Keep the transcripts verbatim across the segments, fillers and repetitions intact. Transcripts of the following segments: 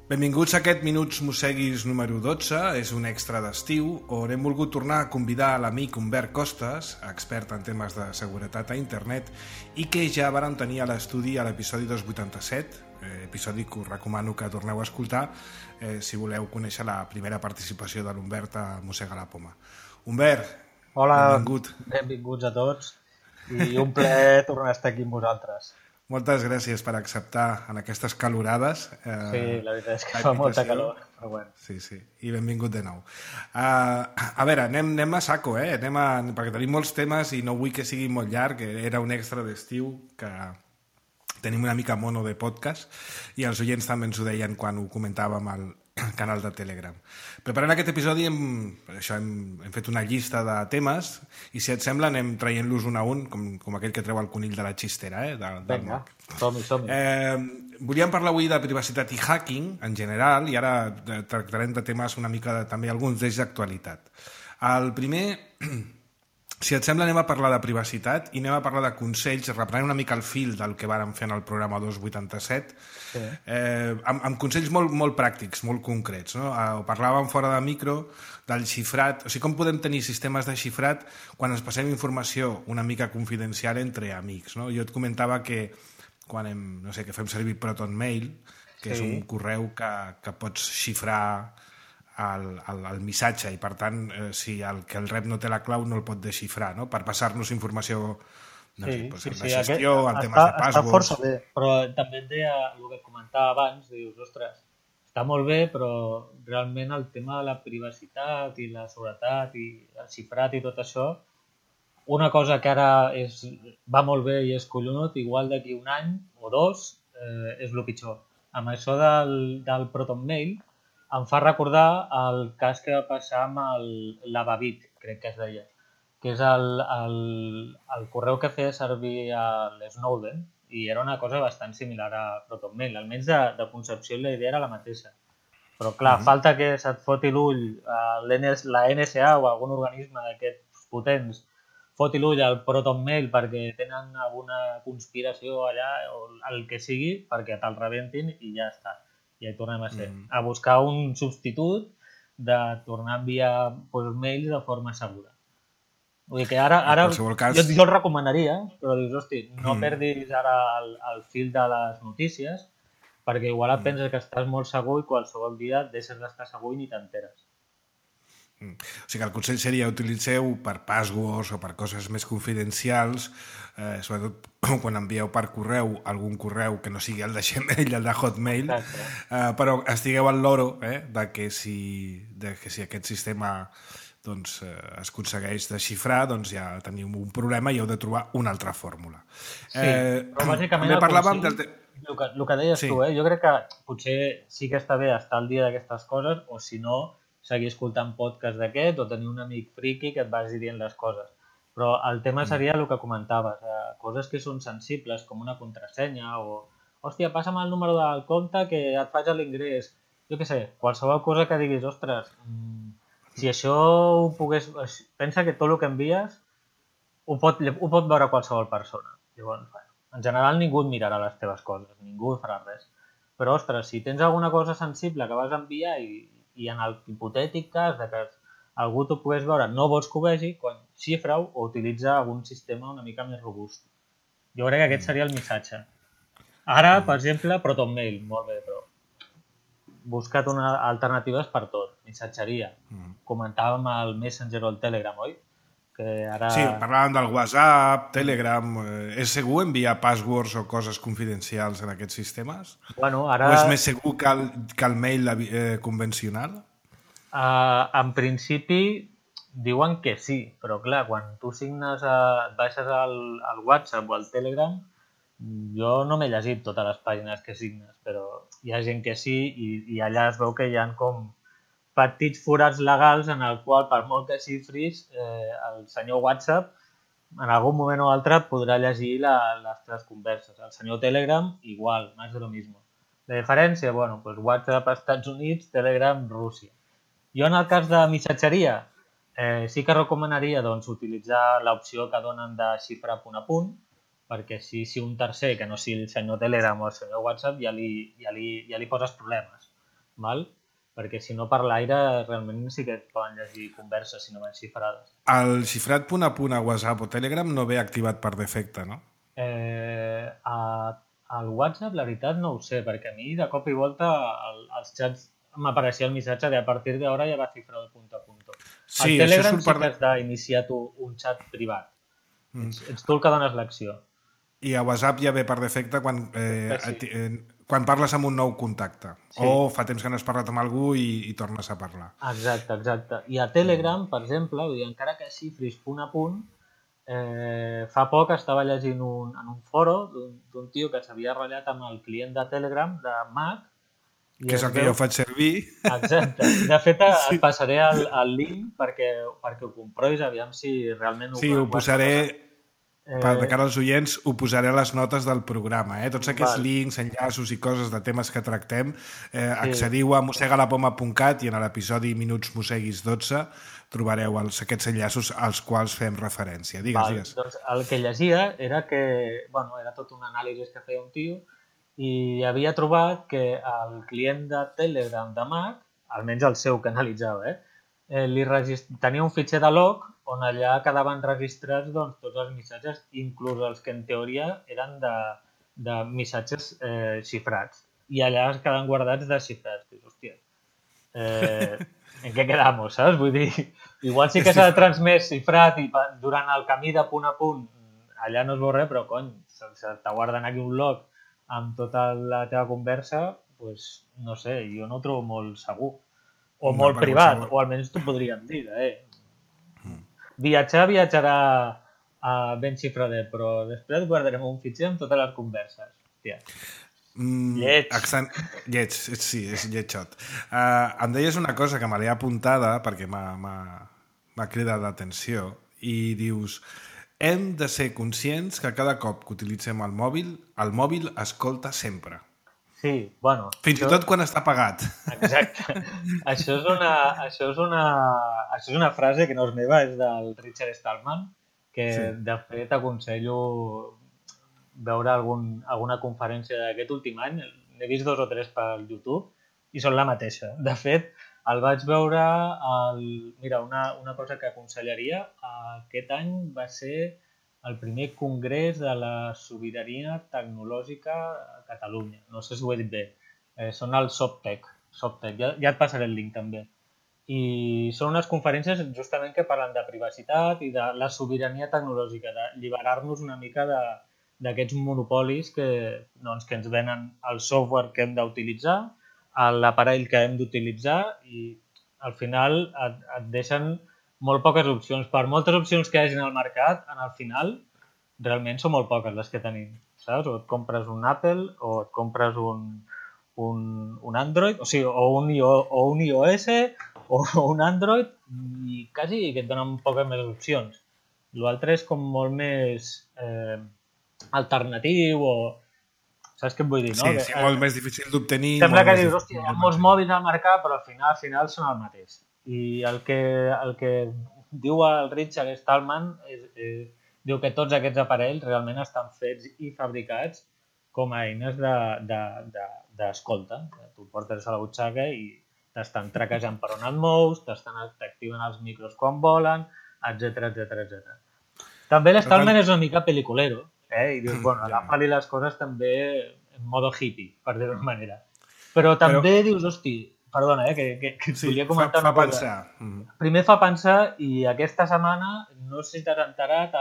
Benvinguts a aquest Minuts Mosseguis número dotze, és un extra d'estiu on hem volgut tornar a convidar l'amic Humbert Costas, expert en temes de seguretat a internet, i que ja varen tenir a l'estudi a l'episodi dos cents vuitanta-set, eh, episodi que us recomano que torneu a escoltar eh, si voleu conèixer la primera participació de l'Humbert a Mossega la Poma. Humbert, Hola, benvingut. Benvinguts a tots i un plaer tornar a estar aquí amb vosaltres. Moltes gràcies per acceptar en aquestes calorades. Eh, sí, la veritat és que fa molta calor, però bueno. Sí, sí, i benvingut de nou. Uh, a veure, anem, anem a saco, eh? Anem a, perquè tenim molts temes i no vull que sigui molt llarg, era un extra d'estiu que tenim una mica mono de podcast i els oients també ens ho deien quan ho comentàvem al canal de Telegram. Preparant aquest episodi hem, això, hem, hem fet una llista de temes i si et sembla anem traient-los un a un com, com aquell que treu el conill de la xistera, eh? De, Vinga, som-hi, som-hi. Eh, volíem parlar avui de privacitat i hacking en general i ara tractarem de temes una mica de, també alguns d'ells d'actualitat. El primer, si et sembla, anem a parlar de privacitat i anem a parlar de consells, reprenent una mica el fil del que vàrem fer en el programa dos cents vuitanta-set, sí. eh, amb, amb consells molt, molt pràctics, molt concrets. No? Eh, parlàvem fora de micro del xifrat, o sigui, com podem tenir sistemes de xifrat quan ens passem informació una mica confidencial entre amics. No? Jo et comentava que quan hem, no sé, que fem servir Proton Mail, que sí. És un correu que, que pots xifrar El, el, el missatge i per tant eh, si el que el rep no té la clau no el pot desxifrar, no? Per passar-nos informació no sí, sé, doncs, sí, en sí, la gestió, aquest, en temes està, de passwords. Està força bé, però també et deia el que comentava abans, dius, ostres, està molt bé, però realment el tema de la privacitat i la seguretat i el xifrat i tot això, una cosa que ara és, va molt bé i és collonut, igual d'aquí un any o dos eh, és el pitjor. Amb això del, del Proton Mail em fa recordar el cas que va passar amb el Lavabit, crec que es deia, que és el, el, el correu que feia servir a l'Snowden i era una cosa bastant similar a ProtonMail, almenys de, de concepció i la idea era la mateixa. Però clar, uh-huh. falta que se't foti l'ull la N S A o algun organisme d'aquests potents foti l'ull al ProtonMail perquè tenen alguna conspiració allà o el que sigui perquè te'l rebentin i ja està. I hi tornem a ser. Mm. A buscar un substitut de tornar a enviar pues, mails de forma segura. Vull dir que ara, ara cas... jo, jo el recomanaria, però dius, hosti, no mm. perdis ara el, el fil de les notícies perquè igual et mm. penses que estàs molt segur i qualsevol dia et deixes d'estar segur i ni t'enteres. Mm. O sigui que el consell seria utilitzeu per passwords o per coses més confidencials, eh, sobretot quan envieu per correu algun correu que no sigui el de Gmail, el de Hotmail, eh, però estigueu al loro eh, de, que si, de que si aquest sistema doncs, eh, es aconsegueix desxifrar, doncs ja teniu un problema i heu de trobar una altra fórmula. Sí, eh, però bàsicament el consell, del te... el, que, el que deies sí. tu, eh, jo crec que potser sí que està bé estar al dia d'aquestes coses o si no seguir escoltant podcast d'aquest o tenir un amic friqui que et vagi dient les coses. Però el tema seria el que comentaves, eh, coses que són sensibles, com una contrasenya o, hòstia, passa'm el número del compte que et faig l'ingrés. Jo què sé, qualsevol cosa que diguis, ostres, mmm, si això ho pogués... Pensa que tot el que envies ho pot, ho pot veure qualsevol persona. Llavors, bueno, en general ningú et mirarà les teves coses, ningú farà res. Però, ostres, si tens alguna cosa sensible que vas enviar i i en el hipotètic cas de que algú t'ho pogués veure, no vols que ho vegi, quan xifra-ho o utilitza algun sistema una mica més robust. Jo crec que aquest seria el missatge. Ara, per exemple, ProtonMail, molt bé, però busca't una alternatives per tot. Missatgeria. Comentàvem el Messenger o el Telegram, oi? Que ara... Sí, parlàvem del WhatsApp, Telegram... És segur enviar passwords o coses confidencials en aquests sistemes? Bueno, ara... O és més segur que el, que el mail eh, convencional? Uh, en principi diuen que sí, però clar, quan tu signes, a, et baixes al, al WhatsApp o al Telegram, jo no m'he llegit totes les pàgines que signes, però hi ha gent que sí i, i allà es veu que hi ha com petits forats legals en el qual, per molt que xifris, eh, el senyor WhatsApp en algun moment o altre podrà llegir la, les teves converses. El senyor Telegram, igual, més de lo mismo. La diferència, bueno, pues WhatsApp Estats Units, Telegram Rússia. Jo en el cas de missatgeria eh, sí que recomanaria doncs, utilitzar l'opció que donen de xifra punt a punt, perquè si, si un tercer, que no sigui el senyor Telegram o el senyor WhatsApp, ja li, ja li, ja li poses problemes. val? Perquè si no per l'aire realment sí que et poden llegir converses si no van xifrades. El xifrat punt a punt a WhatsApp o Telegram no ve activat per defecte, no? Eh, a, al WhatsApp, la veritat, no ho sé, perquè a mi de cop i volta el, als xats m'apareixia el missatge de a partir d'ara ja va cifrado punto a punto. Al Sí, això Telegram surt sí per... que has d'iniciar tu un xat privat. Mm. Ets, ets tu el que dones l'acció. I a WhatsApp ja ve per defecte quan, eh, Sí. eh, quan parles amb un nou contacte. Sí. O fa temps que no has parlat amb algú i, i tornes a parlar. Exacte, exacte. I a Telegram, per exemple, vull dir, encara que xifris punt a punt, eh, fa poc estava llegint un, en un foro d'un tio que s'havia ratllat amb el client de Telegram, de Mac, i que és es el que veu... jo faig servir. Exacte. De fet, Sí. et passaré el, el link perquè, perquè ho comprovis, aviam si realment ho... Sí, ho posaré... Per, de Eh, cara als oients, ho posaré a les notes del programa. Eh? Tots aquests val. links, enllaços i coses de temes que tractem, eh, Sí. accediu a mossegalapoma punt cat i en l'episodi Minuts Mosseguis dotze trobareu els, aquests enllaços als quals fem referència. Digues, Val, digues. doncs el que llegia era que, bueno, era tot un anàlisi que feia un tio i havia trobat que el client de Telegram de Mac, almenys el seu que analitzava, eh, eh li regist... tenia un fitxer de log on allà quedaven registrats doncs, tots els missatges, inclús els que en teoria eren de, de missatges eh, xifrats. I allà es quedaven guardats desxifrats. Dius, hòstia, eh, en què quedamos, saps? Vull dir, igual sí que s'ha de transmès xifrat i durant el camí de punt a punt allà no es veu res, però cony, se, se te guarden aquí un log amb tota la teva conversa, doncs, no sé, jo no ho trobo molt segur. O No, molt per privat, qualsevol. o almenys t'ho podríem dir, eh? Viatjar, viatjarà a ben xifradet, però després guardarem un fitxer amb totes les converses. Hòstia. Mm, Lleig. accent... Lleig, sí, és lletjot. Uh, em deies una cosa que me l'he apuntada perquè m'ha cridat l'atenció i dius hem de ser conscients que cada cop que utilitzem el mòbil, el mòbil escolta sempre. Sí, bueno... Fins això... i tot quan està apagat. Exacte. això, és una, això, és una, això és una frase que no és meva, és del Richard Stallman, que sí. De fet aconsello veure algun, alguna conferència d'aquest últim any. N'he vist dos o tres pel YouTube i són la mateixa. De fet, el vaig veure... El, mira, una, una cosa que aconsellaria, aquest any va ser el primer congrés de la sobirania tecnològica a Catalunya. No sé si ho he dit bé. Eh, són el SOPTEC. SOPTEC. Ja, ja et passaré el link també. I són unes conferències justament que parlen de privacitat i de la sobirania tecnològica, de lliberar-nos una mica de d'aquests monopolis que, doncs, que ens venen el software que hem d'utilitzar, l'aparell que hem d'utilitzar i al final et, et deixen molt poques opcions. Per moltes opcions que hi hagi al mercat, en el final realment són molt poques les que tenim, saps? O et compres un Apple o et compres un, un, un Android, o sigui, o un, o un iOS o un Android i quasi que et donen poques més opcions. L'altre és com molt més eh, alternatiu o... Saps què et vull dir, no? Sí, sí, molt més difícil d'obtenir. Sembla que dius, hòstia, hi ha molts mòbils al mercat, però al final, al final són el mateix. I el que, el que diu el Richard Stallman és, és, diu que tots aquests aparells realment estan fets i fabricats com a eines d'escolta. De, de, de, tu portes a la butxaca i t'estan traquejant per on et mous, t'activen els micros quan volen, etcètera, etcètera, etcètera. També l'Stallman és una mica peliculero, eh? I dius, bueno, agafa-li les coses també en modo hippie, per dir-ho d'una manera. Però també Però... dius, hosti, perdona, eh, que, que, que sí, volia comentar fa, fa una cosa. Pensar. Mm. Primer fa pensar, i aquesta setmana, no sé si t'has enterat,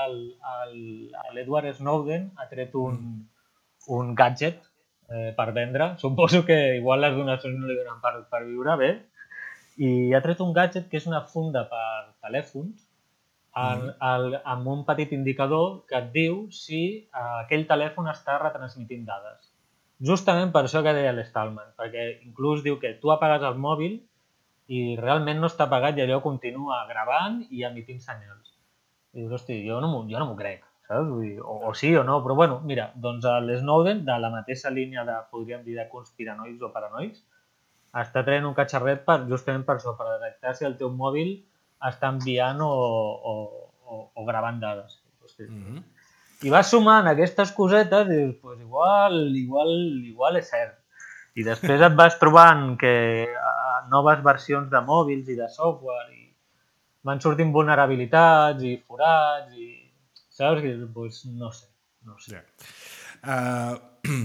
l'Edward Snowden ha tret un, mm. un gadget eh, per vendre. Suposo que igual les donacions no li donen per, per viure bé. I ha tret un gadget que és una funda per telèfons, En, el, amb un petit indicador que et diu si eh, aquell telèfon està retransmitint dades. Justament per això que deia l'Stallman, perquè inclús diu que tu apagues el mòbil i realment no està apagat i allò continua gravant i emitint senyals. I dius, hosti, jo no m'ho no crec, saps? Vull dir, o, o sí o no, però bueno, mira, doncs l'Snowden, de la mateixa línia de, podríem dir, de conspiranoics o paranoics, està traient un catxarret per, justament per això, per detectar si el teu mòbil està enviant o, o, o, o gravant dades. Mm-hmm. I vas sumant aquestes cosetes i dius, pues igual, igual, igual és cert. I després et vas trobant que uh, noves versions de mòbils i de software i van sortint vulnerabilitats i forats i... Saps? Que, pues, no sé. No sé. Yeah.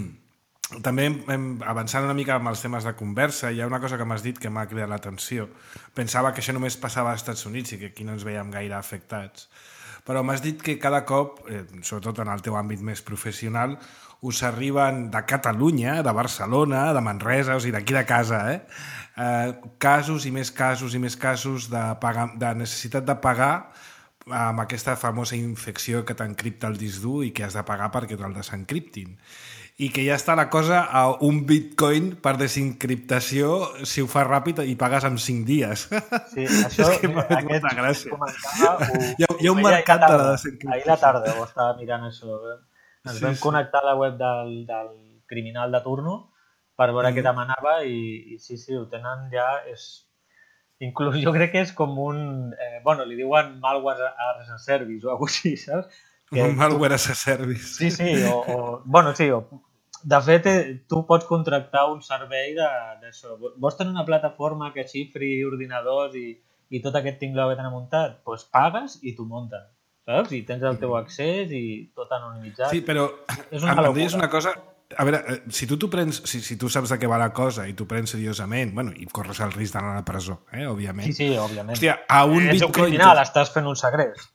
Uh, també hem, avançant una mica amb els temes de conversa, hi ha una cosa que m'has dit que m'ha cridat l'atenció. Pensava que això només passava als Estats Units i que aquí no ens veiem gaire afectats. Però m'has dit que cada cop, eh, sobretot en el teu àmbit més professional, us arriben de Catalunya, de Barcelona, de Manresa, o sigui, d'aquí de casa, eh? Eh, casos i més casos i més casos de, pagar, de necessitat de pagar amb aquesta famosa infecció que t'encripta el disc dur i que has de pagar perquè te'l desencriptin. I que ja està la cosa a un bitcoin per desencriptació si ho fas ràpid i pagues en cinc dies. Sí, això... És que m'ha fet molta gràcia. Ho, hi, ha, hi ha un mercat de la desencriptació. Ahir la tarda ho estava mirant això. Ens sí, vam sí. connectar a la web del, del criminal de turno per veure mm. què demanava i, i sí, sí, ho tenen ja... És... Inclús jo crec que és com un... Eh, bueno, li diuen malware as a service o alguna cosa així, saps? Que un malware as a service. Sí, sí, o... o bueno, sí, o... De fet, tu pots contractar un servei d'això. Vols tenir una plataforma que xifri ordinadors i, i tot aquest tingleu que t'han muntat? Doncs pues pagues i t'ho munten, saps? I tens el teu accés i tot anonimitzat. Sí, però és una em deies una cosa... A veure, si tu t'ho prens, si, si tu saps de què va la cosa i t'ho prens seriosament, bueno, i corres el risc d'anar a la presó, eh, òbviament. Sí, sí, òbviament. Hòstia, a un és bitcoin... un criminal, estàs fent un segrest.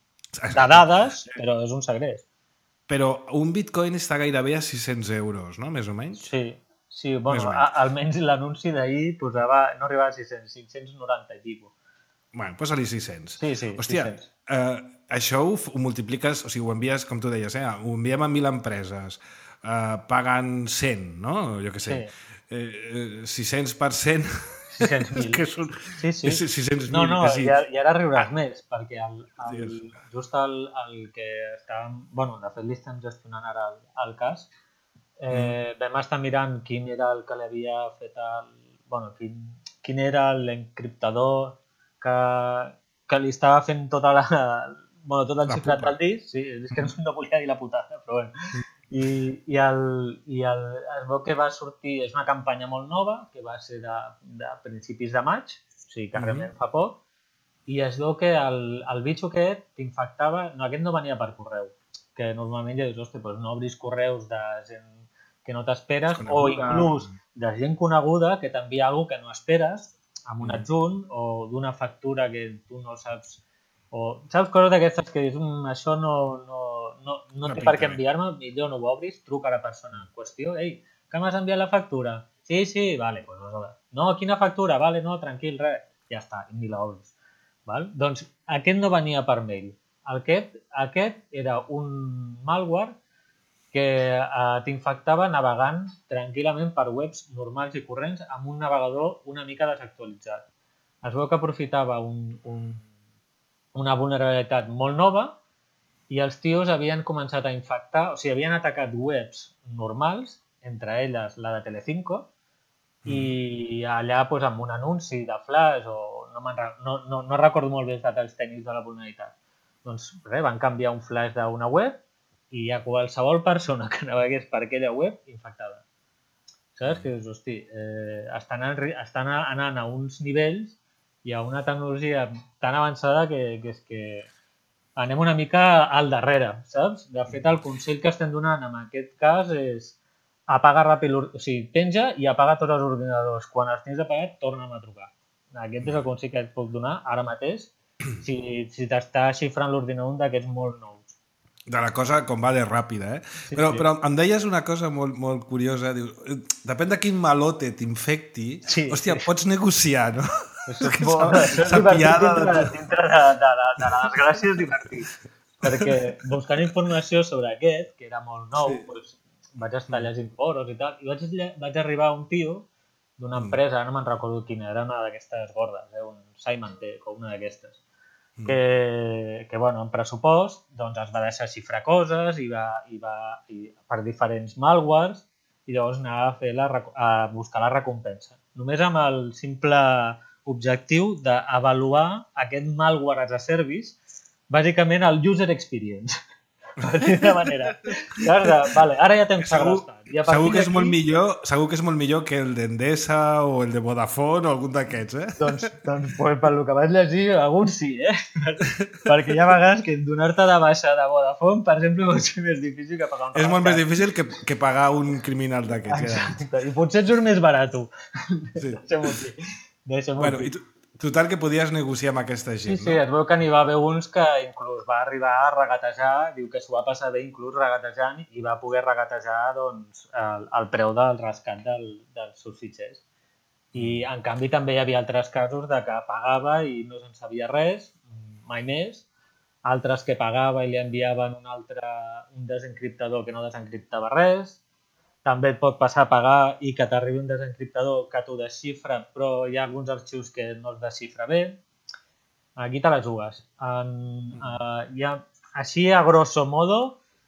De dades, però és un segrest. Però un bitcoin està gairebé a sis-cents euros, no? Més o menys? Sí, sí, bueno, a, almenys l'anunci d'ahir posava, no arribava a sis-cents, cinc-cents noranta i pico. Bueno, posa-li sis-cents. Sí, sí, hòstia, sis-cents. Eh, això ho, ho multipliques, o sigui, ho envies, com tu deies, eh? Ho enviem a mil empreses, eh, paguen cent, no? Jo què sé. Sí. Eh, sis-cents per cent... sis-cents mil. que són... Sí, sí. sis-cents mil. No, no, sí. i, i ara riuràs més, perquè el, el, just el, el que estàvem... Bueno, de fet, li estem gestionant ara el, el cas. Eh, mm. Vam estar mirant quin era el que li havia fet el... Bueno, quin, quin era l'encriptador que, que li estava fent tota la... Bueno, tot el xifrat del disc. Sí, és que no volia dir la putada, però bueno. I, i, el, i el, es veu que va sortir, és una campanya molt nova que va ser de, de principis de maig, o sigui que realment fa poc, i es veu que el, el bitxo aquest t'infectava, no, aquest no venia per correu, que normalment ja dius, ostres, doncs no obris correus de gent que no t'esperes o inclús de gent coneguda que t'envia alguna que no esperes amb un adjunt o d'una factura que tu no saps. O, saps coses d'aquestes que dius, mmm, això no, no, no, no té per què enviar-me, millor no ho obris, truca a la persona en qüestió, ei, que m'has enviat la factura? Sí, sí, vale, doncs pues no, no, quina factura? Vale, no, tranquil, res, ja està, ni l'obris. Val? Doncs aquest no venia per mail, aquest, aquest era un malware que eh, t'infectava navegant tranquil·lament per webs normals i corrents amb un navegador una mica desactualitzat. Es veu que aprofitava un... un una vulnerabilitat molt nova i els tios havien començat a infectar, o sigui, havien atacat webs normals, entre elles la de Telecinco, mm. i allà doncs, amb un anunci de flash, o no, no, no, no recordo molt bé els detalls tècnics de la vulnerabilitat. Doncs res, van canviar un flash d'una web i hi ha qualsevol persona que navegués per aquella web infectada. Saps? Que dius, hosti, eh, estan, estan anant a uns nivells hi ha una tecnologia tan avançada que, que és que anem una mica al darrere, saps? De fet, el consell que estem donant en aquest cas és apagar ràpid, o sigui, penja i apaga tots els ordinadors. Quan els tens apagat, torna'm a trucar. Aquest és el consell que et puc donar ara mateix si, si t'està xifrant l'ordinador un d'aquests molt nous. De la cosa com va de ràpida, eh? Sí, però, sí. però em deies una cosa molt, molt curiosa. Dius, depèn de quin malote t'infecti, sí, hòstia, sí. Pots negociar, no? Això és, bo, això és divertit dintre, de, dintre de, de, de, de la desgràcia és divertit. Perquè buscant informació sobre aquest, que era molt nou, sí. Doncs vaig estar llegint foros i tal, i vaig, vaig arribar a un tio d'una empresa, no me'n recordo quina, era una d'aquestes gordes, eh, un Symantec o una d'aquestes, que, que bueno, en pressupost doncs es va deixar xifrar coses i va, i va i per diferents malwares i llavors anava a, fer la, a buscar la recompensa. Només amb el simple objectiu d'avaluar aquest malware as a service, bàsicament el user experience. per dir-ne manera. Saps? Vale, ara ja t'hem segrestat. Segur, segur, que és molt millor, segur que és molt millor que el d'Endesa o el de Vodafone o algun d'aquests, eh? Doncs, doncs pues, per lo que vaig llegir, alguns sí, eh? Perquè hi ha vegades que donar-te de baixa de Vodafone, per exemple, pot ser més difícil que pagar un És molt més difícil que, que pagar un criminal d'aquests. Exacte, i potser et surt més barat. Sí. Deixa'm-ho dir. Deixa'm bueno, i tu, total que podies negociar amb aquesta gent, sí, sí, no? es veu que n'hi va haver uns que inclús va arribar a regatejar, diu que s'ho va passar bé inclús regatejant i va poder regatejar doncs, el, el preu del rescat del, dels seus fitxers. I en canvi també hi havia altres casos de que pagava i no se'n sabia res, mai més, altres que pagava i li enviaven un altre un desencriptador que no desencriptava res. També et pot passar a pagar i que t'arribi un desencriptador que t'ho desxifra, però hi ha alguns arxius que no es desxifra bé. Aquí te les jugues. En, uh, ha, així, a grosso modo,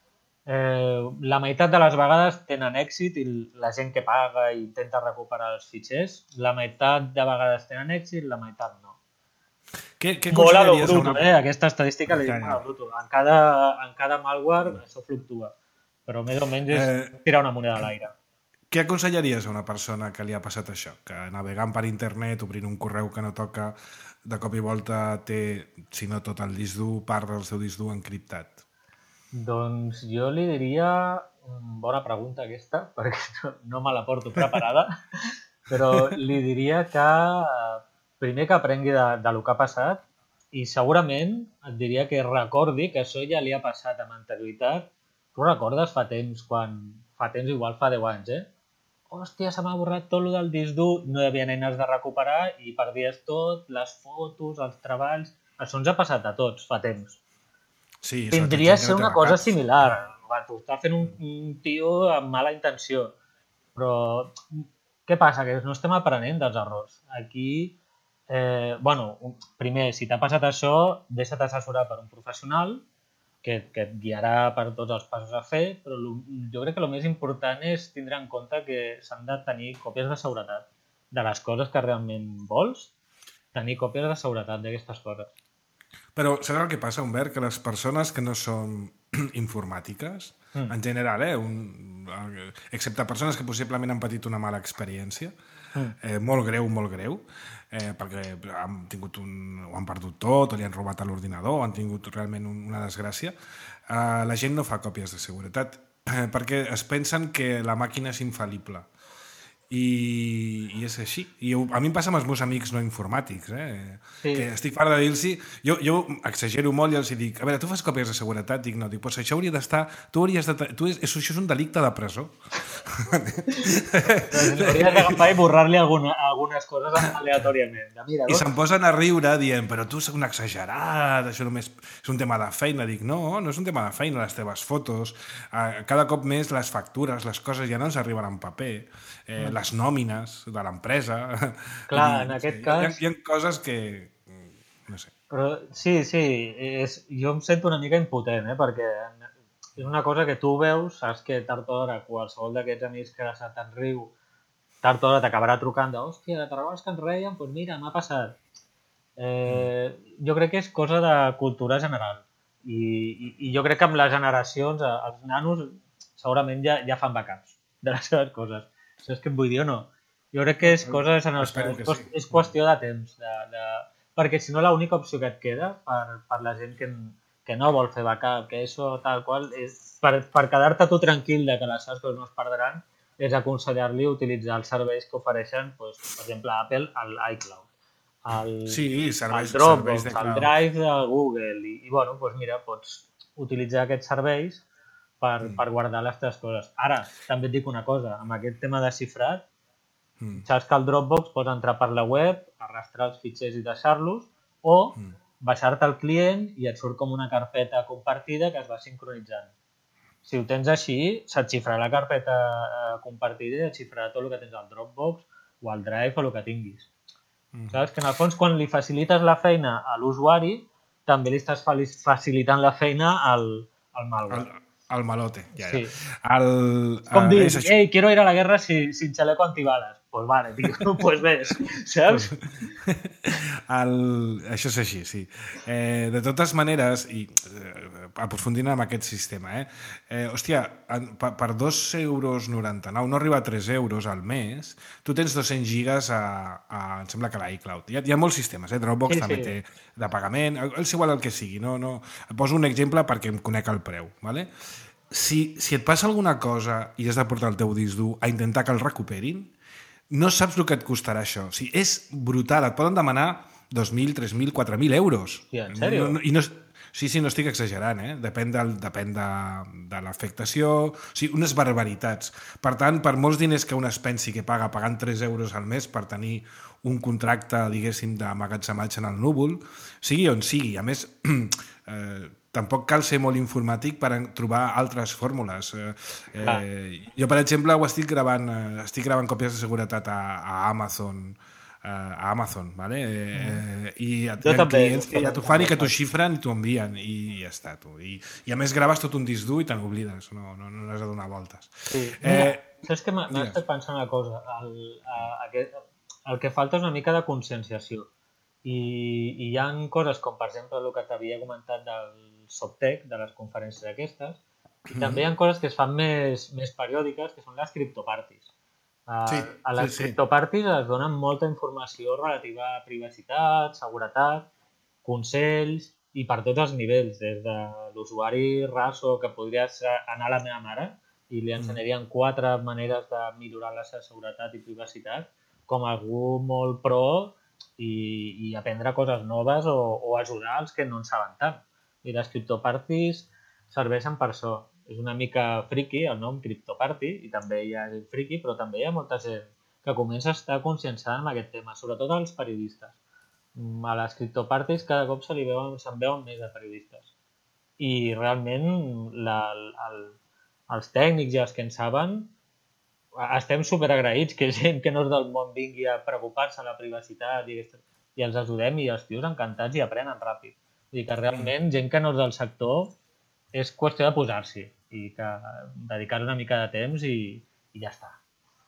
eh, la meitat de les vegades tenen èxit i la gent que paga i intenta recuperar els fitxers, la meitat de vegades tenen èxit, la meitat no. Què, què Molt a lo consideraries bruto, una- eh? Aquesta estadística li dic Ja, ja. molt a bruto. En cada, en cada malware això fluctua, però més o menys és Eh, tirar una moneda a l'aire. Què aconsellaries a una persona que li ha passat això? Que navegant per internet, obrint un correu que no toca, de cop i volta té, si no tot el disc dur, part del seu disc dur encriptat? Doncs jo li diria... Bona pregunta aquesta, perquè no, no me la porto preparada, però li diria que eh, primer que aprengui de, de lo que ha passat i segurament et diria que recordi que això ja li ha passat amb anterioritat. Tu recordes fa temps, quan... Fa temps, igual fa deu anys, eh? Hòstia, se m'ha borrat tot lo del disc dur, no hi havia eines de recuperar i perdies tot, les fotos, els treballs... Això ens ha passat a tots fa temps. Sí, Vindria a sobretot ser gent que una no té cosa backups. similar. Va, t'ho està fent un, un tio amb mala intenció. Però què passa? Que no estem aprenent dels errors. Aquí, eh, bueno, primer, si t'ha passat això, deixa't assessorar per un professional que, que et guiarà per tots els passos a fer, però lo, jo crec que el més important és tindre en compte que s'han de tenir còpies de seguretat de les coses que realment vols, tenir còpies de seguretat d'aquestes coses. Però saps el que passa, Humbert? Que les persones que no són informàtiques, mm. en general, eh, un, excepte persones que possiblement han patit una mala experiència, mm. eh, molt greu, molt greu, eh, perquè han tingut un, o han perdut tot, o li han robat a l'ordinador, o han tingut realment un, una desgràcia, eh, la gent no fa còpies de seguretat, eh, perquè es pensen que la màquina és infal·lible. I, i és així. I a mi em passa amb els meus amics no informàtics, eh? Sí. Que estic fart de dir-los... Jo, jo exagero molt i els dic, a veure, tu fas còpies de seguretat? Dic, no, dic, pues això hauria d'estar... Tu hauries de... Tu és, això és un delicte de presó. Doncs hauries d'agafar i borrar-li alguna, algunes coses aleatòriament. Mira, I se'n posen a riure dient, però tu ets un exagerat, això només és un tema de feina. Dic, no, no és un tema de feina, les teves fotos, eh, cada cop més les factures, les coses ja no ens arriben en paper, eh, mm. les nòmines de l'empresa. Clar, dir, en aquest sí, cas... Hi ha, hi ha coses que... no sé. Però sí, sí, és, jo em sento una mica impotent, eh? Perquè és una cosa que tu veus, saps que tard o d'hora qualsevol d'aquests amics que se te'n riu, tard o d'hora t'acabarà trucant de hòstia, te'n recordes que ens reiem? Doncs pues mira, m'ha passat. Eh, mm. Jo crec que és cosa de cultura general. I, i, i jo crec que amb les generacions, els nanos segurament ja, ja fan backups de les seves coses. Saps què et vull dir o no? Jo crec que és cosa de generació, que sí. És qüestió de temps. De, de... Perquè si no l'única opció que et queda per, per la gent que, que no vol fer backup, que això tal qual, és per, per quedar-te tu tranquil de que les seves coses no es perdran, és aconsellar-li utilitzar els serveis que ofereixen, doncs, per exemple, Apple, l'iCloud. El, sí, serveis, el Dropbox, serveis de el Drive de Google i, i bueno, doncs mira, pots utilitzar aquests serveis per, mm. per guardar les teves coses. Ara, també et dic una cosa, amb aquest tema de xifrat, mm. saps que el Dropbox pots entrar per la web, arrastrar els fitxers i deixar-los, o mm. baixar-te al client i et surt com una carpeta compartida que es va sincronitzant. Si ho tens així, se't xifrarà la carpeta eh, compartida i et xifrarà tot el que tens al Dropbox o al Drive o el que tinguis. Mm. Saps que en el fons quan li facilites la feina a l'usuari també li estàs facilitant la feina al, al malware. El, el malote, ja, sí. ja. El, com uh, dir, ei, quiero ir a la guerra sin, sin chaleco antibalas. Pues vale, tío, pues ves, saps? El, això és així, sí. Eh, de totes maneres, i eh, aprofundint en aquest sistema, eh? eh hòstia, per, per dos euros noranta-nou, no arriba a tres euros al mes, tu tens dos-cents gigas a, a em sembla que a l'iCloud. Hi ha, hi ha molts sistemes, eh? Dropbox sí, també sí. té de pagament, és igual el que sigui. No, no. Poso un exemple perquè em conec el preu, ¿vale? Si, si et passa alguna cosa i has de portar el teu disc dur a intentar que el recuperin, no saps el que et costarà això. O sigui, és brutal. Et poden demanar dos mil, tres mil, quatre mil euros. Sí, en sèrio? No, no, i no, sí, sí, no estic exagerant, eh? Depèn, del, depèn de, de l'afectació. O sigui, unes barbaritats. Per tant, per molts diners que un es pensi que paga pagant tres euros al mes per tenir un contracte, diguéssim, d'emmagatzematge en el núvol, sigui on sigui. A més, eh, tampoc cal ser molt informàtic per trobar altres fórmules. Eh, eh, jo, per exemple, ho estic gravant, eh, estic gravant còpies de seguretat a, a Amazon, eh, a Amazon, ¿vale? Eh, I hi ha clients que ja t'ho fan i que t'ho xifren i t'ho envien i ja està, tu. I, I a més graves tot un disc dur i te n'oblides, no, no, no has de donar voltes. Sí. Mira, eh, saps que m'ha estat pensant una cosa? El, a, aquest, el que falta és una mica de conscienciació. I, i hi ha coses com, per exemple, el que t'havia comentat del Sobtech, de les conferències aquestes, i mm. també hi ha coses que es fan més, més periòdiques, que són les criptoparties. Uh, sí, a les sí, criptoparties sí. es donen molta informació relativa a privacitat, seguretat, consells, i per tots els nivells, des de l'usuari raso que podries anar a la meva mare i li ensenyarien mm. quatre maneres de millorar la seva seguretat i privacitat, com algú molt pro i, i aprendre coses noves o, o ajudar els que no en saben tant. I les criptoparties serveixen per això. És una mica friki el nom criptoparty i també hi ha gent friki, però també hi ha molta gent que comença a estar conscienciada en aquest tema, sobretot els periodistes. A les criptoparties cada cop se li veuen, se'n veuen més de periodistes. I realment la, el, els tècnics i els que en saben estem superagraïts que gent que no és del món vingui a preocupar-se de la privacitat i, i els ajudem i els tios encantats i aprenen ràpid. Vull dir que realment gent que no és del sector és qüestió de posar-s'hi i que dedicar una mica de temps i, i ja està.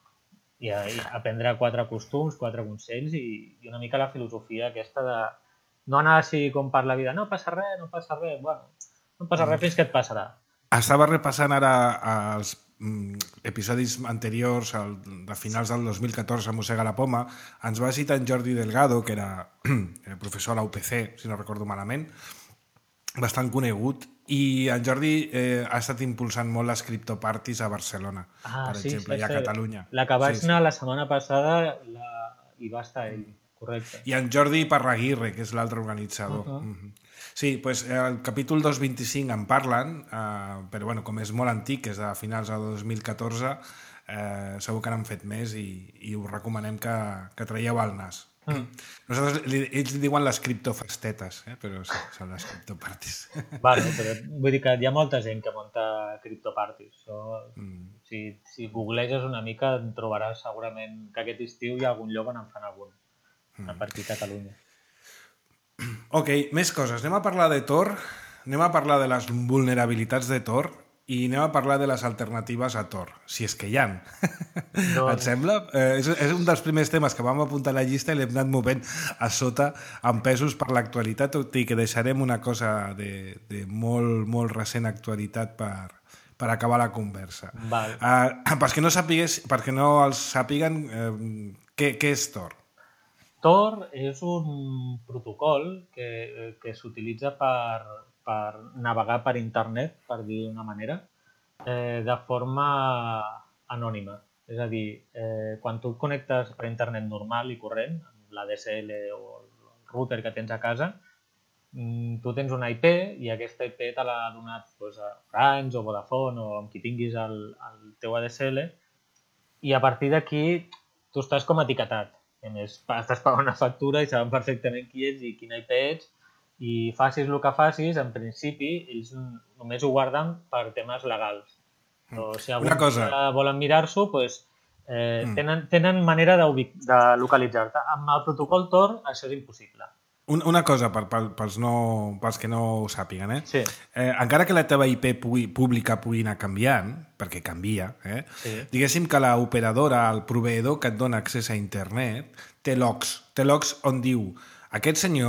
I, i aprendre quatre costums, quatre consells i, i una mica la filosofia aquesta de no anar així com per la vida, no passa res, no passa res, bueno, no passa res fins que et passarà. Estava repassant ara els episodis anteriors, el, de finals del dos mil catorze, a Mossega la Poma, ens va citar en Jordi Delgado, que era professor a la U P C, si no recordo malament, bastant conegut, i en Jordi eh, ha estat impulsant molt les criptoparties a Barcelona, ah, per sí, exemple, i a Catalunya. La que vaig sí, anar sí. la setmana passada la... hi va estar ell, correcte. I en Jordi Parraguirre, que és l'altre organitzador. Uh -huh. Mm-hmm. Sí, pues, el capítol dos vint-i-cinc en parlen, eh, però bueno, com és molt antic, és de finals del dos mil catorze, eh, segur que n'han fet més i, i us recomanem que, que traieu el nas. Mm. Nosaltres, ells li diuen les criptofestetes, eh? Però sí, són les criptoparties. Vale, però vull dir que hi ha molta gent que munta criptoparties. So, mm. si, si googleges una mica en trobaràs segurament que aquest estiu hi ha algun lloc on en fan algun, mm. a partir de Catalunya. Ok, més coses. Anem a parlar de Tor, anem a parlar de les vulnerabilitats de Tor i anem a parlar de les alternatives a Tor, si és que hi ha. No. Et sembla? Eh, és, és un dels primers temes que vam apuntar a la llista i l'hem anat movent a sota amb pesos per l'actualitat, tot i que deixarem una cosa de, de molt, molt recent actualitat per, per acabar la conversa. Vale. Uh, perquè, no sapigués, perquè no els sàpiguen, eh, què, què és Tor? Tor és un protocol que, que s'utilitza per, per navegar per internet, per dir d'una manera, eh, de forma anònima. És a dir, eh, quan tu connectes per internet normal i corrent, amb l'A D S L o el router que tens a casa, tu tens una I P i aquesta I P te l'ha donat doncs, a Orange o Vodafone o amb qui tinguis el, el teu A D S L i a partir d'aquí tu estàs com etiquetat. A més, estàs pagant una factura i saben perfectament qui ets i quina I P ets i facis el que facis, en principi, ells només ho guarden per temes legals. Però si algú volen mirar-s'ho, doncs, eh, mm. tenen, tenen manera de, de localitzar-te. Amb el protocol Tor això és impossible. Una cosa, per, per, pels, no, pels que no ho sàpiguen, eh? Sí. Eh, encara que la teva I P pugui, pública pugui anar canviant, perquè canvia, eh? Sí. Diguéssim que l'operadora, el proveïdor que et dona accés a internet, té logs, té logs on diu aquest senyor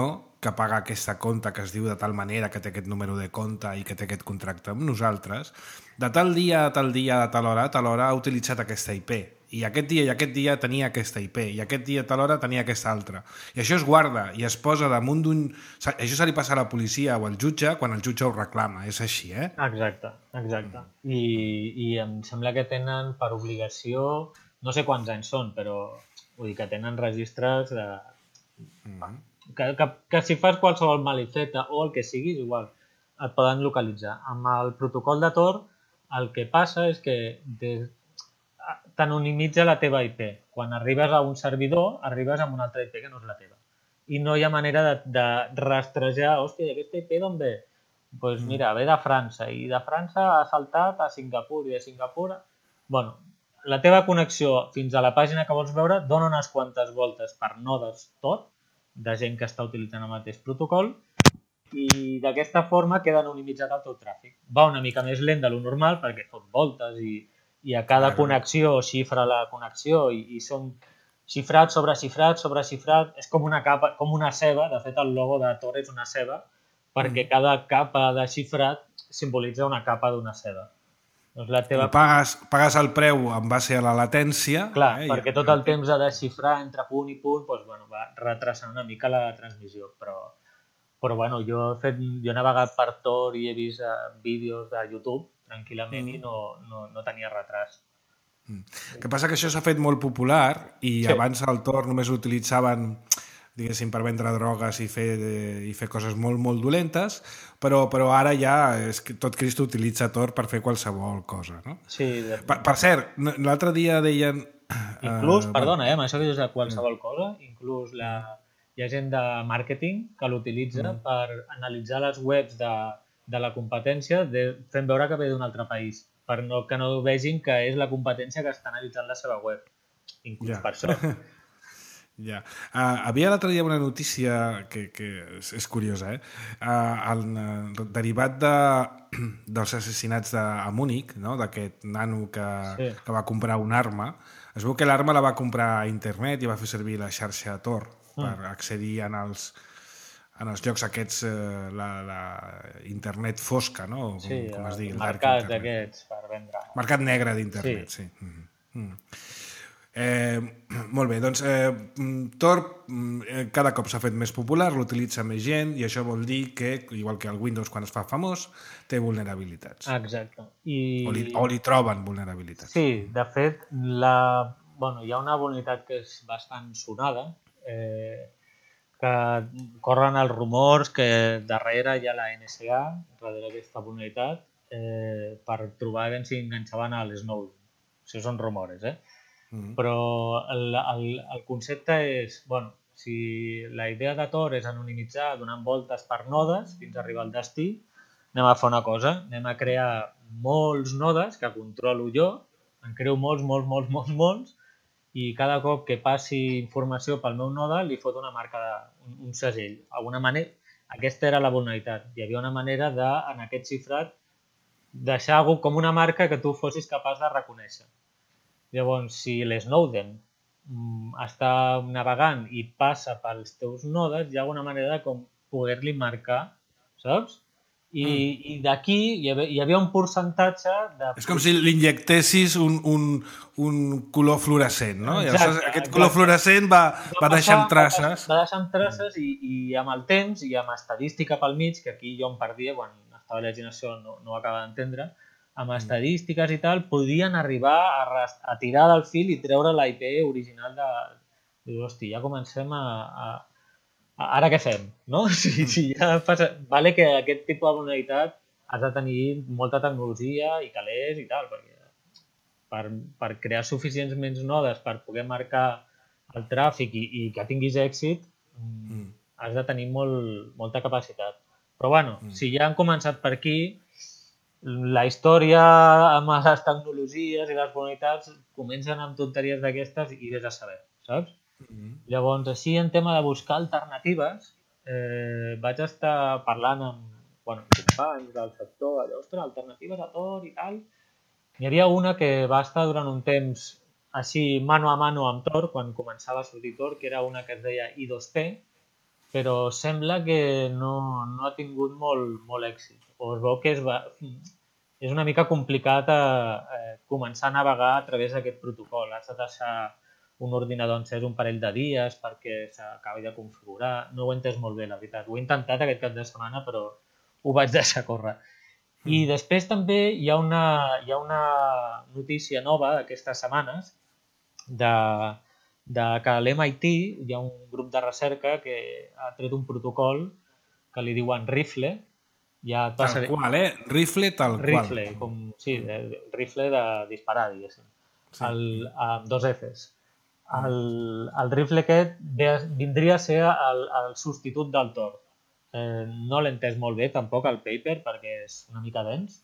que paga aquesta compte que es diu de tal manera, que té aquest número de compte i que té aquest contracte amb nosaltres, de tal dia a tal dia a tal hora a tal hora ha utilitzat aquesta I P. I aquest dia i aquest dia tenia aquesta I P. I aquest dia a tal hora tenia aquesta altra. I això es guarda i es posa damunt d'un... Això se li passa a la policia o al jutge quan el jutge ho reclama. És així, eh? Exacte, exacte. I, i em sembla que tenen per obligació, no sé quants anys són, però vull dir que tenen registres de... Mm-hmm. Que, que, que si fas qualsevol malifeta o el que sigui, és igual, et poden localitzar. Amb el protocol de Tor, el que passa és que des... t'anonimitza la teva I P. Quan arribes a un servidor, arribes amb una altra I P que no és la teva. I no hi ha manera de, de rastrejar, hòstia, aquesta I P d'on ve? Doncs pues mira, ve de França, i de França ha saltat a Singapur, i de Singapur... Bueno, la teva connexió fins a la pàgina que vols veure dona unes quantes voltes per nodes tot, de gent que està utilitzant el mateix protocol, i d'aquesta forma queda anonimitzat el teu tràfic. Va una mica més lent de lo normal perquè fot voltes i i a cada connexió xifra la connexió i, i són xifrat sobre xifrat sobre xifrat, és com una capa, com una ceba, de fet el logo de Tor és una ceba, perquè mm. cada capa de xifrat simbolitza una capa d'una ceba. Doncs la teva... pagues, pagues el preu en base a la latència. Clar, eh, perquè tot el temps ha de xifrar entre punt i punt, doncs, bueno, va retrasant una mica la transmissió, però, però bueno, jo he, fet, jo he navegat per Tor i he vist uh, vídeos de YouTube tranquil·lament mm. i no, no, no tenia retras. Mm. El que passa que això s'ha fet molt popular i sí. Abans al Tor només ho utilitzaven, diguéssim, per vendre drogues i fer, i fer coses molt, molt dolentes, però, però ara ja és que tot Cristo utilitza Tor per fer qualsevol cosa, no? Sí. De... Per, per cert, l'altre dia deien... Inclús, uh, perdona, eh, amb això que dius de qualsevol mm. cosa, inclús la... hi ha gent de màrqueting que l'utilitza mm. per analitzar les webs de de la competència, de, fent veure que ve d'un altre país, per no, que no vegin que és la competència que està analitzant la seva web. Inclús ja. Per això. ja. Uh, havia l'altre dia una notícia que, que és, és curiosa, eh? Uh, el, uh, derivat de, dels assassinats de, a Múnich, no? D'aquest nano que, sí. que va comprar una arma, es veu que l'arma la va comprar a internet i va fer servir la xarxa Tor mm. per accedir en els en els llocs aquests, eh, la, la internet fosca, no? Com, sí, com es digui, mercats d'aquests per vendre. Mercat negre d'internet, sí. sí. Mm-hmm. Eh, molt bé, doncs eh, Tor eh, cada cop s'ha fet més popular, l'utilitza més gent i això vol dir que, igual que el Windows quan es fa famós, té vulnerabilitats. Exacte. I... O, li, o li troben vulnerabilitats. Sí, de fet, la... bueno, hi ha una vulnerabilitat que és bastant sonada, eh, que corren els rumors que darrere hi ha la N S A, darrere aquesta vulnerabilitat, eh, per trobar ben si enganxaven a l'Snowden. Això són rumores, eh? Mm-hmm. Però el, el, el concepte és, bueno, si la idea de Tor és anonimitzar donant voltes per nodes fins a arribar al destí, anem a fer una cosa, anem a crear molts nodes que controlo jo, en creo molts, molts, molts, molts, molts, i cada cop que passi informació pel meu node li fot una marca, de, un, un segell. Alguna manera, aquesta era la vulnerabilitat. Hi havia una manera de, en aquest xifrat, deixar com una marca que tu fossis capaç de reconèixer. Llavors, si l'Snowden mm, està navegant i passa pels teus nodes, hi ha alguna manera de com poder-li marcar, saps? I, mm. i d'aquí hi havia, hi havia un percentatge de... És com si li injectessis un, un, un color fluorescent, no? Exacte, I aleshores, aquest color exacte. Fluorescent va, va, va deixant traces. Va deixant traces i, i amb el temps i amb estadística pel mig, que aquí jo em perdia quan estava llegint això, no, no ho acaba d'entendre, amb estadístiques i tal, podien arribar a, rast, a tirar del fil i treure la I P original de... Dius, hosti, ja comencem a... a ara què fem, no? Si, si ja passa... Vale que aquest tipus de vulnerabilitat has de tenir molta tecnologia i calés i tal, perquè per, per crear suficients menys nodes per poder marcar el tràfic i, i que tinguis èxit, mm. has de tenir molt, molta capacitat. Però bueno, mm. si ja han començat per aquí, la història amb les tecnologies i les vulnerabilitats comencen amb tonteries d'aquestes i vés a saber, saps? Mm-hmm. Llavors, així en tema de buscar alternatives, eh, vaig estar parlant amb, bueno, amb companys del sector, allò, ostres, alternatives a Tor i tal. N'hi havia una que va estar durant un temps així mano a mano amb Tor, quan començava a sortir Tor, que era una que es deia I dos P, però sembla que no, no ha tingut molt, molt èxit. O es veu que es va, és una mica complicat a, a començar a navegar a través d'aquest protocol. Has de deixar un ordinador encès un parell de dies perquè s'acabi de configurar. No ho he entès molt bé, la veritat. Ho he intentat aquest cap de setmana, però ho vaig deixar córrer. I després també hi ha una, hi ha una notícia nova d'aquestes setmanes de, de que a l'M I T hi ha un grup de recerca que ha tret un protocol que li diuen Rifle. Ja et Tal passaré... qual, eh? Rifle tal qual. Rifle, com, sí, de, rifle de disparar, diguéssim, Sí. el, amb dos Fs. El, el rifle aquest ve, vindria a ser el, el substitut del Tor. Eh, no l'he entès molt bé tampoc el paper perquè és una mica dens,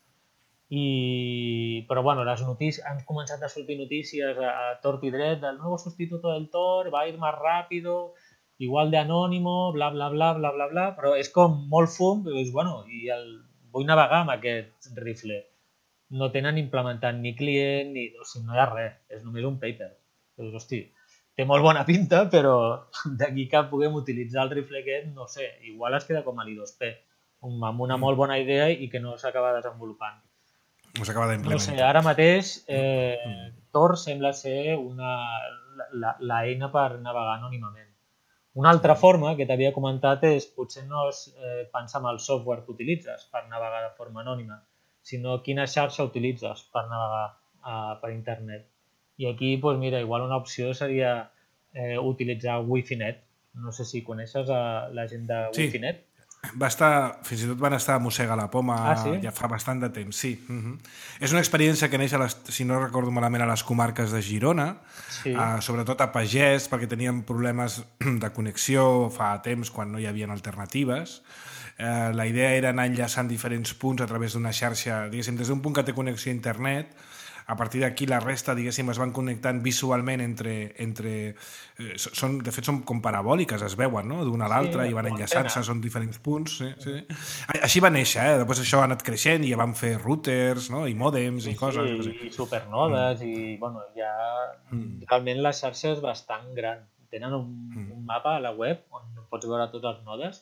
i... però bueno, les notícies, han començat a sortir notícies a, a tort i dret del nou substitut del Tor, va ir más rápido, igual de anónimo, bla bla bla bla bla bla, però és com molt fum, però és, bueno, i el, vull navegar amb aquest rifle. No tenen implementat ni client, ni, o sigui, no hi ha res, és només un paper. Però, hosti, té molt bona pinta, però d'aquí que puguem utilitzar el rifle aquest, no sé, igual es queda com a l'I dos P, amb una molt bona idea i que no s'acaba desenvolupant. No s'acaba d'implementar. No sé, ara mateix eh, Tor sembla ser una, la, la eina per navegar anònimament. Una altra forma que t'havia comentat és potser no és eh, pensar en el software que utilitzes per navegar de forma anònima, sinó quina xarxa utilitzes per navegar eh, per internet. I aquí, doncs mira, igual una opció seria eh, utilitzar Wi-Fi-Net. No sé si coneixes a la gent de Sí. Wi-Fi-Net. Va estar, fins i tot van estar a Mossega la Poma Ah, sí? ja fa bastant de temps, sí. Uh -huh. És una experiència que neix, a les, si no recordo malament, a les comarques de Girona, Sí. uh, sobretot a Pagès, perquè tenien problemes de connexió fa temps quan no hi havia alternatives. Uh, la idea era anar enllaçant diferents punts a través d'una xarxa, diguéssim, des d'un punt que té connexió a internet. A partir d'aquí la resta, diguéssim, es van connectant visualment entre... entre eh, són, de fet, són com parabòliques, es veuen, no?, d'una a l'altra, Sí, i van com enllaçant-se, antena. són diferents punts. Sí, sí. Així va néixer, eh? Després això ha anat creixent i ja van fer routers, no?, i mòdems i coses. Sí, i supernodes, mm. i bueno, ja mm. realment la xarxa és bastant gran. Tenen un, mm. un mapa a la web on pots veure tots els nodes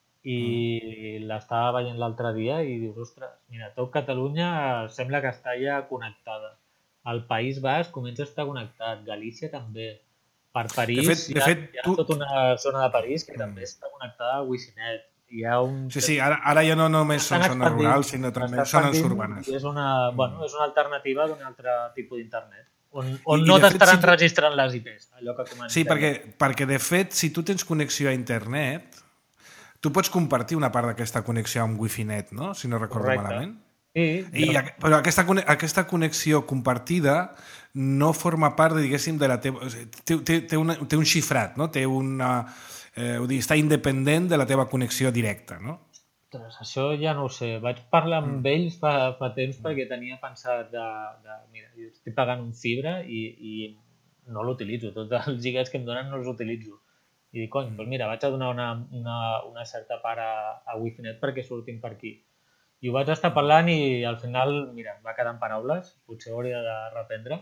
i mm. l'estava veient l'altre dia i dius, ostres, mira, tot Catalunya sembla que està ja connectada. El País Basc comença a estar connectat, Galícia també. Per París, de fet, de hi ha, fet, hi ha tu... tota una zona de París que mm. també està connectada a Wi-Fi-Net. Hi ha un... Sí, sí, ara, ara ja no només són zones rurals, sinó també zones urbanes. I és una, mm. bueno, és una alternativa d'un altre tipus d'internet, on, on I, no i fet, t'estaran si tu... registrant les I Ps, allò que comentem. Sí, perquè, perquè de fet, si tu tens connexió a internet, tu pots compartir una part d'aquesta connexió amb Wi-Fi-Net, no?, si no recordo Correcte. malament. Sí, I, jo... però aquesta, aquesta connexió compartida no forma part, diguéssim, de la teva... Té, té, té, una, té un xifrat, no? Té una... Eh, vull dir, està independent de la teva connexió directa, no? Ostres, això ja no ho sé. Vaig parlar amb mm. ells fa, fa temps perquè tenia pensat de... de mira, jo estic pagant un fibra i, i no l'utilitzo. Tots els gigas que em donen no els utilitzo. I dic, cony, doncs mira, vaig a donar una, una, una certa part a, a Wi-Fi-Net perquè surtin per aquí. I ho vaig estar parlant i al final, mira, va quedar en paraules, potser ho hauria de reprendre,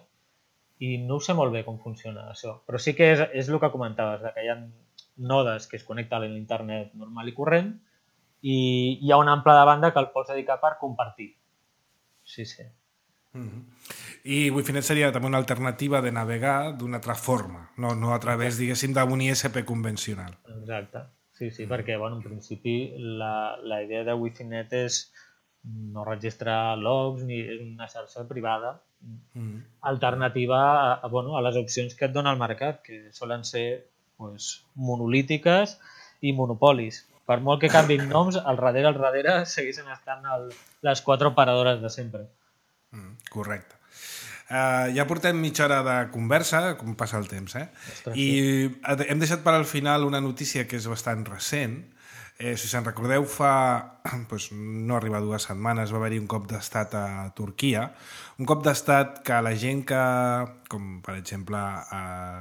i no ho sé molt bé com funciona això. Però sí que és, és el que comentaves, que hi ha nodes que es connecten a l'internet normal i corrent i hi ha un ample de banda que el pots dedicar per compartir. Sí, sí. Mm-hmm. I Wi-Fi-Net seria també una alternativa de navegar d'una altra forma, no, no a través, diguéssim, d'un I S P convencional. Exacte. Sí, sí, perquè, bueno, en principi la, la idea de Wi-Fi-Net és no registrar logs ni és una xarxa privada mm. alternativa a, a, bueno, a les opcions que et dona el mercat, que solen ser pues, monolítiques i monopolis. Per molt que canvin noms, al darrere, al darrere segueixen estant el, les quatre operadores de sempre. Mm, correcte. Uh, ja portem mitja hora de conversa, com passa el temps, eh? Ostres, I sí. Hem deixat per al final una notícia que és bastant recent. Eh, si se'n recordeu, fa pues, no arriba a dues setmanes va haver-hi un cop d'estat a Turquia. Un cop d'estat que la gent que, com per exemple eh,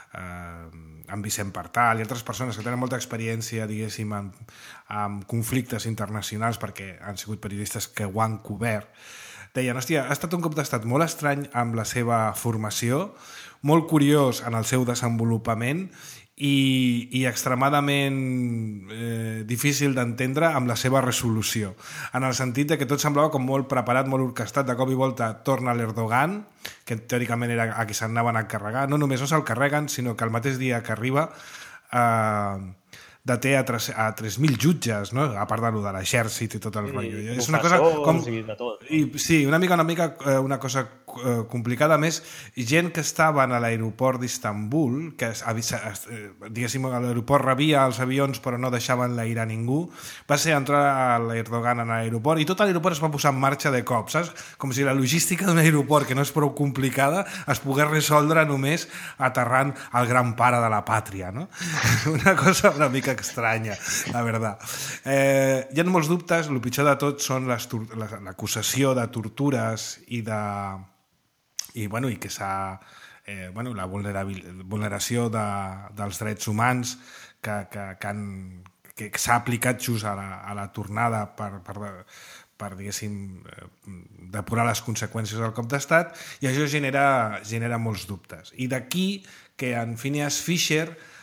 eh, en Vicent Partal i altres persones que tenen molta experiència, diguéssim, en, en conflictes internacionals, perquè han sigut periodistes que ho han cobert, deien, hòstia, ha estat un cop d'estat molt estrany amb la seva formació, molt curiós en el seu desenvolupament i, i extremadament eh, difícil d'entendre amb la seva resolució, en el sentit de que tot semblava com molt preparat, molt orquestat. De cop i volta torna l'Erdogan, que teòricament era a qui s'anaven a carregar. No només no se'l carreguen, sinó que el mateix dia que arriba eh, deté a, tres, a tres mil jutges, no? A part de lo de l'exèrcit i tot el sí, rotllo. És una cosa com... I de tot. I, sí, una mica, una mica una cosa complicada. Més, gent que estaven a l'aeroport d'Istanbul, que diguéssim, a l'aeroport rebia els avions però no deixaven l'aire a ningú, va ser entrar a l'Erdogan a l'aeroport i tot l'aeroport es va posar en marxa de cop, saps? Com si la logística d'un aeroport que no és prou complicada es pogués resoldre només aterrant el gran pare de la pàtria, no? Una cosa una mica estranya, la veritat. Eh, hi ha molts dubtes, el pitjor de tot són l'acusació de tortures i de... i, bueno, i que s'ha... Eh, bueno, la vulneració de, dels drets humans que, que, que, han, que s'ha aplicat just a la, a la tornada per, per, per diguéssim, depurar les conseqüències del cop d'estat, i això genera, genera molts dubtes. I d'aquí que en Phineas Fisher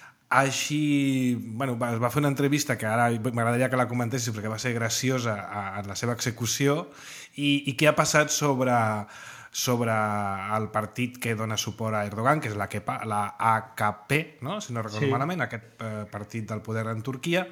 així, bueno, es va fer una entrevista que ara m'agradaria que la comentessis perquè va ser graciosa en la seva execució, i, i què ha passat sobre, sobre el partit que dona suport a Erdogan, que és la, la A K P, no? Si no recordo sí. malament, aquest eh, partit del poder en Turquia.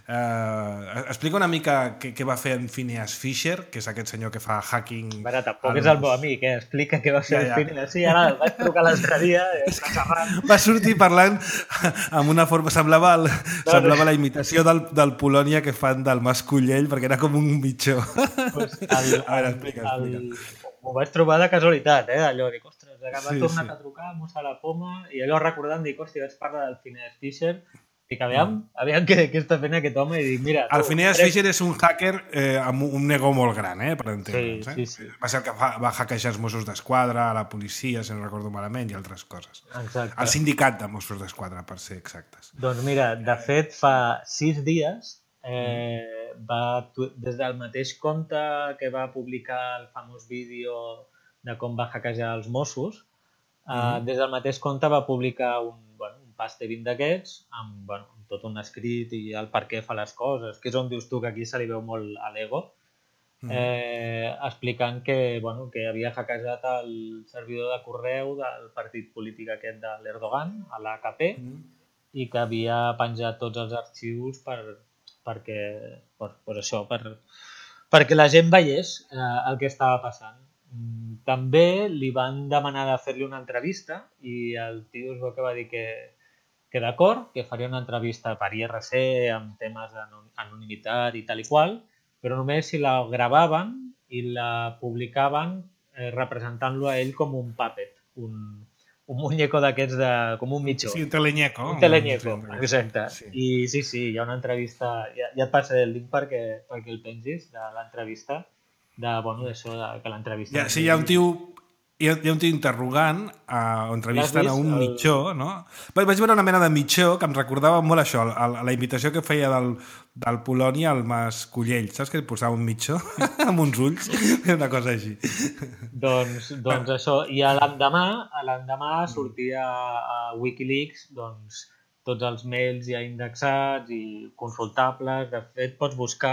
Eh, explica una mica què, què va fer en Phineas Fisher, que és aquest senyor que fa hacking... Bueno, tampoc als... és el meu amic, eh? Explica què va fer ja, ja. Phineas. Sí, ara vaig trucar l'altre dia i està xerrant. Va sortir parlant amb una forma... Semblava, el, no, semblava no. la imitació del, del Polònia que fan del Mascullell, perquè era com un mitjó. Pues el, a veure, explica, el, explica. M'ho vaig trobar de casualitat, eh? Allò, dic, ostres, que m'ha sí, tornat sí. a trucar, mossa la poma, i allò recordant, dic, hòstia, vaig parlar del Phineas Fisher. Dic, aviam, aviam què, què està fent aquest home, i dic, mira... El Phineas Fisher és un hacker eh, amb un nego molt gran, eh, per entendre'ns. Sí, eh? sí, sí. Va ser el que fa, va hackejar els Mossos d'Esquadra, a la policia, si no recordo malament, i altres coses. Exacte. El sindicat de Mossos d'Esquadra, per ser exactes. Doncs mira, de fet, fa sis dies, eh, va, des del mateix compte que va publicar el famós vídeo de com va hackejar els Mossos, eh, mm. des del mateix compte va publicar un, bueno, Pastebin d'aquests, amb, bueno, amb tot un escrit i el per què fa les coses, que és on dius tu que aquí se li veu molt a l'ego, mm. eh, explicant que, bueno, que havia hackejat el servidor de correu del partit polític aquest de l'Erdogan, a l'A K P, mm. i que havia penjat tots els arxius per, perquè, per, per això, per, perquè la gent veiés eh, el que estava passant. També li van demanar de fer-li una entrevista i el tio es veu que va dir que que d'acord, que faria una entrevista per I R C amb temes d'anonimitat i tal i qual, però només si la gravaven i la publicaven eh, representant-lo a ell com un puppet, un, un muñeco d'aquests, de, com un mitjó. Sí, un teleñeco. Un teleñeco, exacte. Sí. I sí, sí, hi ha una entrevista, ja, ja et passaré el link perquè, perquè el pengis, de l'entrevista, de, bueno, d'això, de, que l'entrevista... Ja, sí, hi ha un tio... Hi ha, hi ha un tio interrogant uh, o entrevistant a un mitjó, no? Vaig veure una mena de mitjó que em recordava molt això, a la invitació que feia del, del Polònia al Mascullell, saps que posava un mitjó amb uns ulls? Una cosa així. Doncs, doncs això, i a l'endemà, a l'endemà sortia a Wikileaks doncs, tots els mails ja indexats i consultables, de fet pots buscar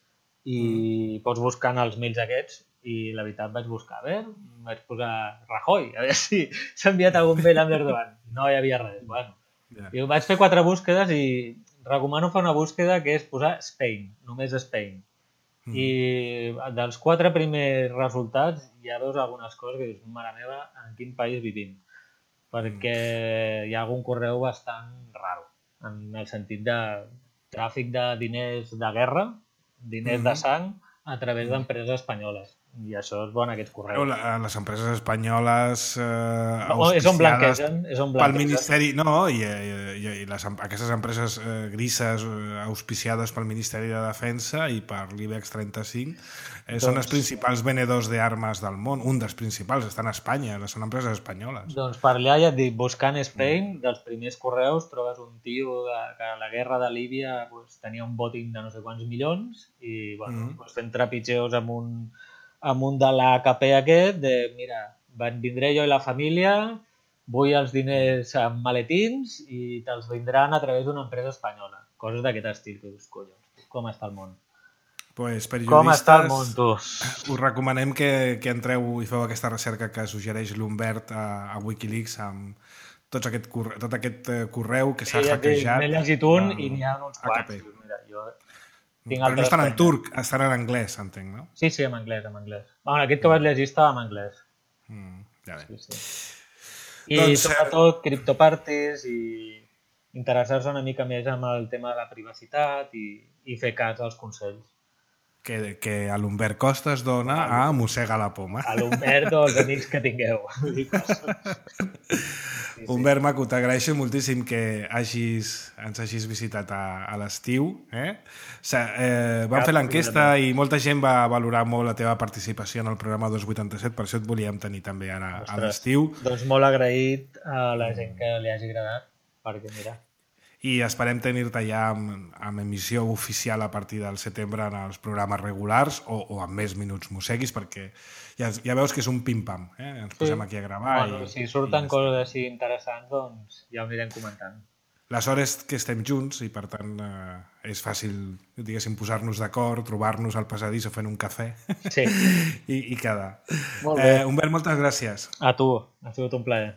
i mm. pots buscar en els mails aquests. I la veritat vaig buscar, a veure, vaig posar Rajoy, a veure si s'ha enviat algun mail amb l'Erdogan. No hi havia res. Bueno, yeah. I vaig fer quatre búsquedes i recomano fer una búsqueda que és posar Spain, només Spain. Mm. I dels quatre primers resultats ja veus algunes coses que dius, mare meva, en quin país vivim? Perquè mm. hi ha algun correu bastant raro, en el sentit de tràfic de diners de guerra, diners mm. de sang, a través d'empreses espanyoles. I això és bon, aquests correus. Les empreses espanyoles eh, no, és on blanquegen, és on blanquegen. Pel Ministeri, no, i, i, i les, aquestes empreses eh, grises eh, auspiciades pel Ministeri de Defensa i per l'IBEX trenta-cinc eh, doncs, són els principals venedors d'armes del món, un dels principals, estan a Espanya, són empreses espanyoles. Doncs per allà, ja et dic, buscant Spain, mm. dels primers correus trobes un tio de, que a la guerra de Líbia pues, tenia un botín de no sé quants milions i bueno, mm. pues, fent trepitgeus amb un amb un de l'A K P aquest, de, mira, van vindré jo i la família, vull els diners en maletins i te'ls vindran a través d'una empresa espanyola. Coses d'aquest estil, que dius, collons, com està el món? Pues, Com està el món, tu? Us recomanem que, que entreu i feu aquesta recerca que suggereix l'Humbert a, a Wikileaks amb tots aquest corre, tot aquest correu que s'ha sí, ja hackejat. N'he llegit un i n'hi ha uns quants. Mira, jo tinc Però no estan en turc, estan en anglès, entenc, no? Sí, sí, en anglès, en anglès. Bueno, aquest que vaig llegir estava en anglès. Mm, ja bé. Sí, sí. I doncs, sobretot criptoparties i interessar-se una mica més amb el tema de la privacitat i, i fer cas als consells. Que, que a l'Humbert Costa es dona a, a mossegar la poma. A l'Humbert o als amics que tingueu. Sí, sí. Humbert, maco, t'agraeixo moltíssim que hagis, ens hagis visitat a, a l'estiu. Eh? O sigui, eh, vam Cap fer l'enquesta i molta gent va valorar molt la teva participació en el programa dos vuitanta-set, per això et volíem tenir també ara Ostres, a l'estiu. Doncs molt agraït a la gent que li hagi agradat, perquè mira... I esperem tenir-te ja amb, amb emissió oficial a partir del setembre en els programes regulars o, o amb més minuts mosseguis, perquè ja, ja veus que és un pim-pam, eh? Ens posem sí. aquí a gravar. Bueno, i, si surten i coses així interessants, doncs ja ho anirem comentant. Les hores que estem junts i per tant eh, és fàcil, diguéssim, posar-nos d'acord, trobar-nos al passadís o fent un cafè sí. I, i quedar. Molt bé. Eh, Humbert, moltes gràcies. A tu, ha sigut un plaer.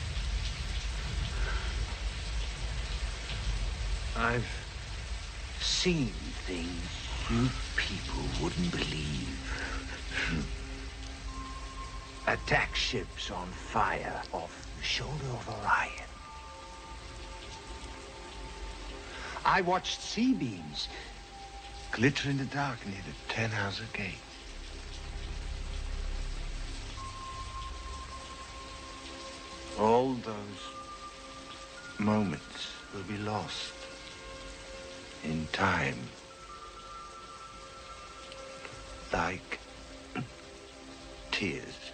I've seen things you people wouldn't believe. Attack ships on fire off the shoulder of Orion. I watched sea beams glitter in the dark near the Tannhauser Gate. All those moments will be lost in time, like tears.